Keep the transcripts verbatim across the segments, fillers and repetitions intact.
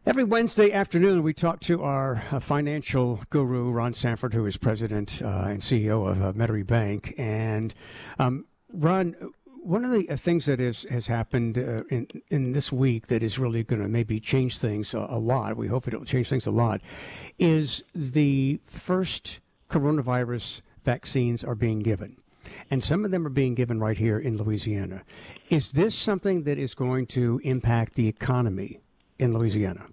Every Wednesday afternoon, we talk to our uh, financial guru, Ron Sanford, who is president uh, and C E O of uh, Metairie Bank. And um, Ron, one of the uh, things that is, has happened uh, in, in this week that is really going to maybe change things a, a lot, we hope it'll change things a lot, is the first coronavirus vaccines are being given. And some of them are being given right here in Louisiana. Is this something that is going to impact the economy in Louisiana?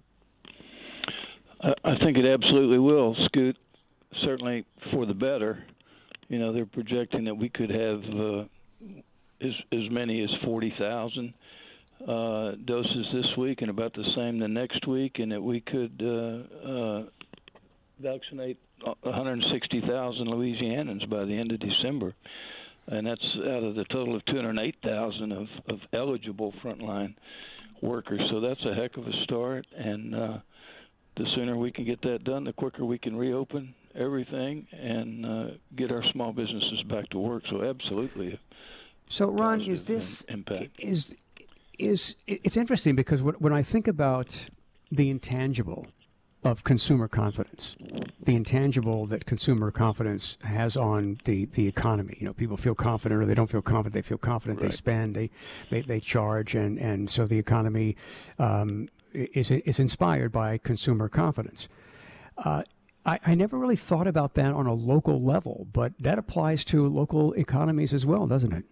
I think it absolutely will, Scoot, certainly for the better. You know, they're projecting that we could have uh, as, as many as forty thousand uh, doses this week and about the same the next week, and that we could uh, uh, vaccinate one hundred sixty thousand Louisianans by the end of December. And that's out of the total of two hundred eight thousand of, of eligible frontline workers. So that's a heck of a start, and uh, the sooner we can get that done, the quicker we can reopen everything and uh, get our small businesses back to work. So absolutely. So Ron, is this impact. is is it's interesting because when I think about the intangible of consumer confidence, the intangible that consumer confidence has on the, the economy. You know, people feel confident or they don't feel confident. They feel confident. Right. They spend. They, they they charge, and and so the economy um, is is inspired by consumer confidence. Uh, I, I never really thought about that on a local level, but that applies to local economies as well, doesn't it?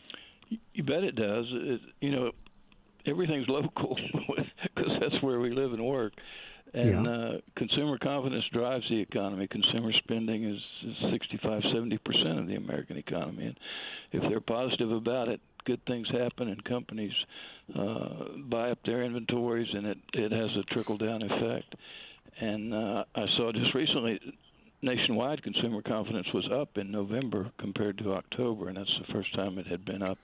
You bet it does. It, you know, everything's local because that's where we live and work. And yeah. uh, consumer confidence drives the economy. Consumer spending is, is sixty-five, seventy percent of the American economy. And if they're positive about it, good things happen, and companies uh, buy up their inventories, and it, it has a trickle-down effect. And uh, I saw just recently nationwide consumer confidence was up in November compared to October, and that's the first time it had been up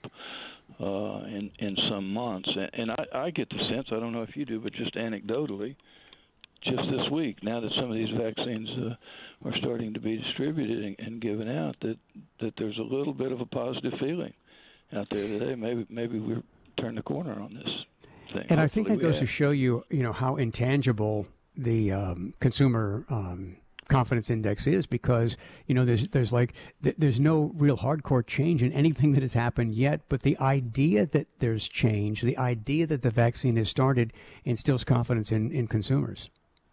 uh, in, in some months. And I, I get the sense, I don't know if you do, but just anecdotally, just this week, now that some of these vaccines uh, are starting to be distributed and, and given out, that, that there's a little bit of a positive feeling out there today. Maybe maybe we've turned the corner on this thing. And Hopefully I think that goes have. to show you, you know, how intangible the um, consumer um, confidence index is, because, you know, there's there's like th- there's no real hardcore change in anything that has happened yet, but the idea that there's change, the idea that the vaccine has started, instills confidence in, in consumers.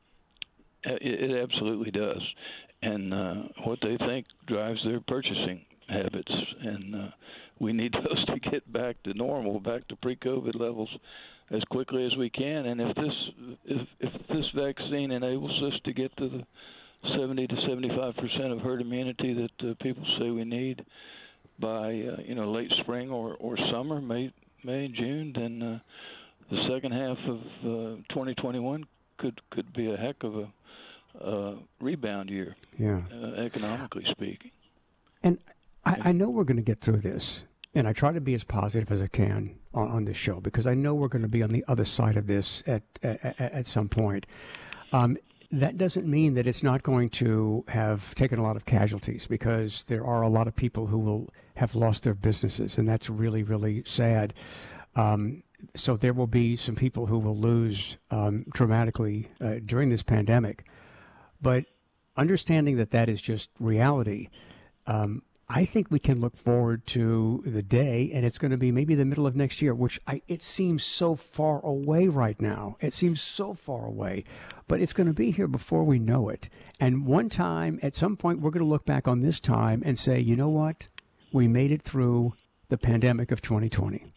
It, it absolutely does, and uh, what they think drives their purchasing habits, and uh, we need those to get back to normal, back to pre-COVID levels as quickly as we can. And if this if, if this vaccine enables us to get to the seventy to seventy-five percent of herd immunity that uh, people say we need by uh, you know late spring or, or summer, May May June, then uh, the second half of uh, twenty twenty-one could could be a heck of a uh, rebound year, yeah, uh, economically speaking. And I, I know we're going to get through this, and I try to be as positive as I can on, on this show, because I know we're going to be on the other side of this at at, at some point. Um, that doesn't mean that it's not going to have taken a lot of casualties, because there are a lot of people who will have lost their businesses, and that's really, really sad. Um, so there will be some people who will lose um, dramatically uh, during this pandemic. But understanding that that is just reality, um, I think we can look forward to the day, and it's going to be maybe the middle of next year, which I, it seems so far away right now. It seems so far away, but it's going to be here before we know it. And one time, at some point, we're going to look back on this time and say, you know what? We made it through the pandemic of twenty twenty.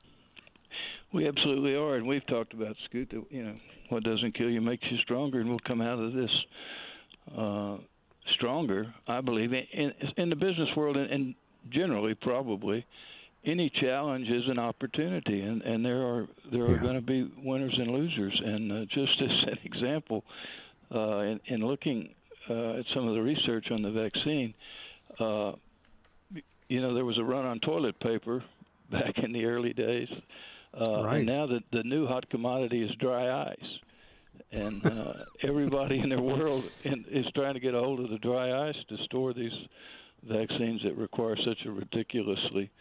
We absolutely are, and we've talked about, Scoot, that, you know, what doesn't kill you makes you stronger, and we'll come out of this uh, stronger, I believe. In, in the business world, and, and generally, probably, any challenge is an opportunity, and, and there are there are yeah. going to be winners and losers. And uh, just as an example, uh, in, in looking uh, at some of the research on the vaccine, uh, you know, there was a run on toilet paper back in the early days. Uh, right. And now the, the new hot commodity is dry ice. And uh, everybody in the world in, is trying to get a hold of the dry ice to store these vaccines that require such a ridiculously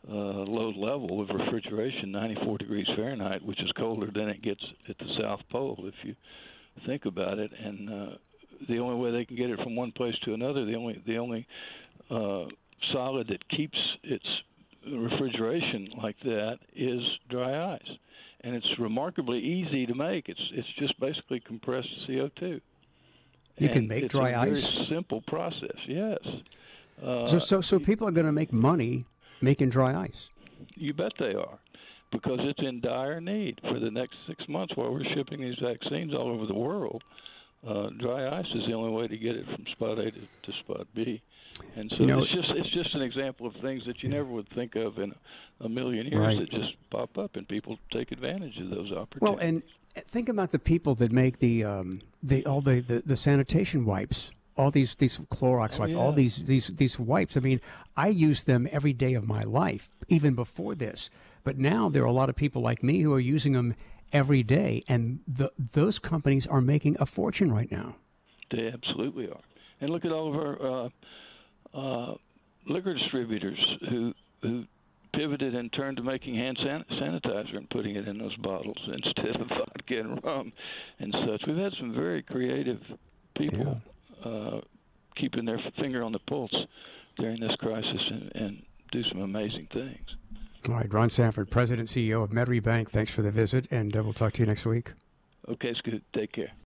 uh, low level of refrigeration, ninety-four degrees Fahrenheit, which is colder than it gets at the South Pole, if you think about it. And uh, the only way they can get it from one place to another, the only the only uh, solid that keeps its refrigeration like that is dry ice. And it's remarkably easy to make. It's it's just basically compressed C O two. You and can make it's dry a ice? Very simple process. Yes. Uh, so so so people are going to make money making dry ice. You bet they are, because it's in dire need for the next six months while we're shipping these vaccines all over the world. Uh, dry ice is the only way to get it from spot A to, to spot B. And so you know, it's just it's just an example of things that you never would think of in a million years right. that just pop up, and people take advantage of those opportunities. Well, and think about the people that make the um, the all the, the, the sanitation wipes, all these these Clorox oh, wipes, yeah. all these these these wipes. I mean, I use them every day of my life, even before this. But now there are a lot of people like me who are using them every day, and the, those companies are making a fortune right now. They absolutely are. And look at all of our uh, uh, liquor distributors who who pivoted and turned to making hand san- sanitizer and putting it in those bottles instead of vodka and rum and such. We've had some very creative people yeah. uh, keeping their finger on the pulse during this crisis and, and do some amazing things. All right, Ron Sanford, President and C E O of Metairie Bank, thanks for the visit, and uh, we'll talk to you next week. Okay, it's good. Take care.